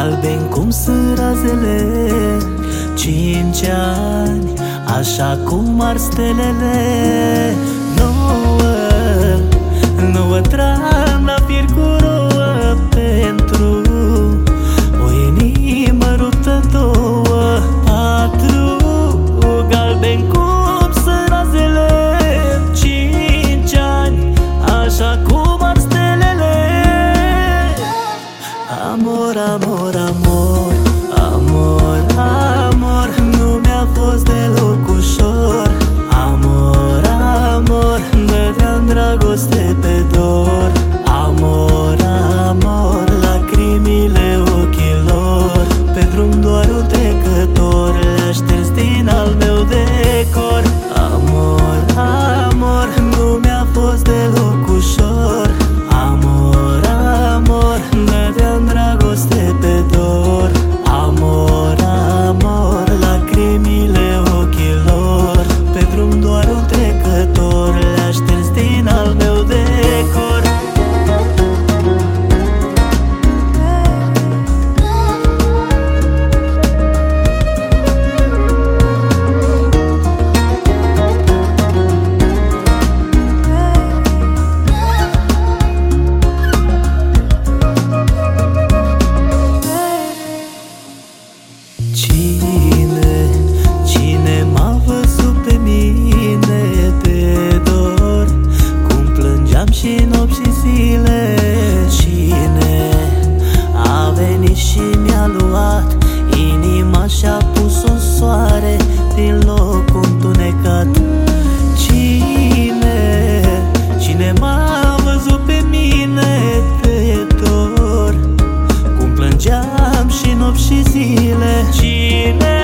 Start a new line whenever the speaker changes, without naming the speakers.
galben cum sunt razele, 5 ani, așa cum ar stelele. Nouă trandafiri cu rouă pentru o inimă ruptă, 2, 4, galben cum sunt razele, 5 ani, așa cum ar stelele. Amor, amor, amor, amor, amor, nu mi-a fost deloc ușor. Amor, amor, dădeam dragoste pe dor. Amor, amor, lacrimile ochilor, pe drum doar un trecător le-a șters din al meu decor. Amor, amor, nu mi-a fost deloc ușor. Amor, amor, dădeam dragoste pe dor. Amor, amor, lacrimile ochilor, pe drum doar un trecător le-a șters din al meu decor. Cine m-a văzut pe mine de dor, cum plângeam și nopți și zile? Cine a venit și mi-a luat inima și-a pus-o în soare din locul întunecat? Cine m-a văzut pe mine de dor, cum plângeam și nopți și zile? Cine